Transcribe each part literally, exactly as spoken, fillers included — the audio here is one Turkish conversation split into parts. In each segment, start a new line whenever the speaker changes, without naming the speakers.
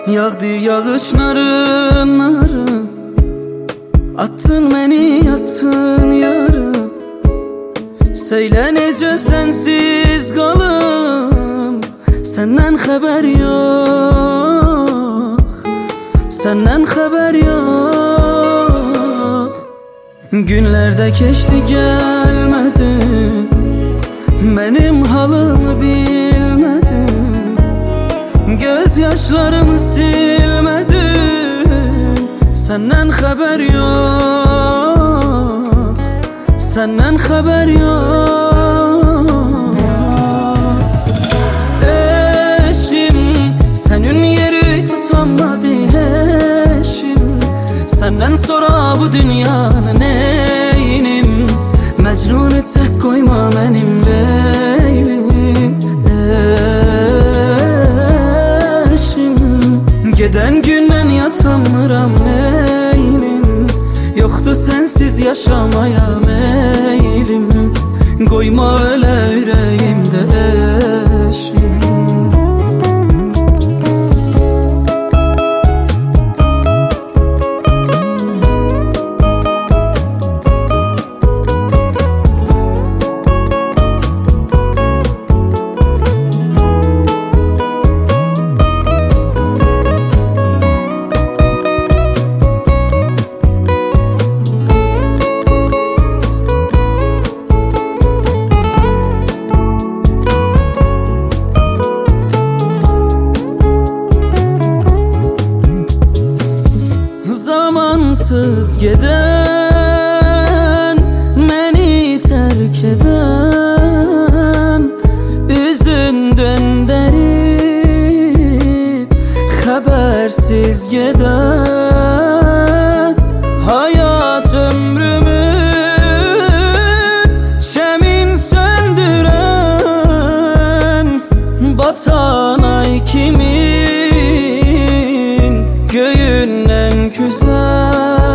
Yağdı yağışların narı, attın beni yattın yarım. Söyle nece sensiz kalım, senden haber yok, senden haber yok. Günlerde geçti gelmedin, benim halımı bilmedin. Gözyaşlarımı silmedin, senden haber yok, senden haber yok. Eşim, senin yeri tutamadı eşim. Senden sonra bu dünyanın neynim? Mecnun'u tek koyma benim leylim. Eşim, geden günden yatamıram neynim? Yoktu sensiz yaşamaya meylim. Koyma öyle yüreğimde eşim. Zamansız geden, beni terk eden, üzünden derip habersiz giden. Hayat ömrümün şemin söndüren, batan ay kimin göğünden güzel.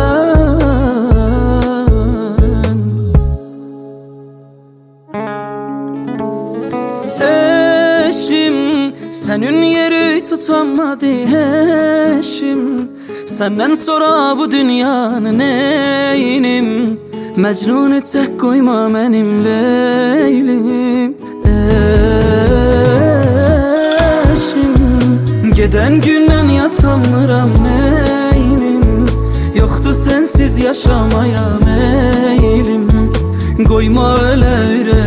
Eşim, senin yeri tutamadı eşim. Senden sonra bu dünyanın neynim? Mecnun'u tek koyma benim leylim. Eşim, geden günden yatamıram neynim? Yoktu sensiz yaşamaya meylim. Koyma öyle yüreğimde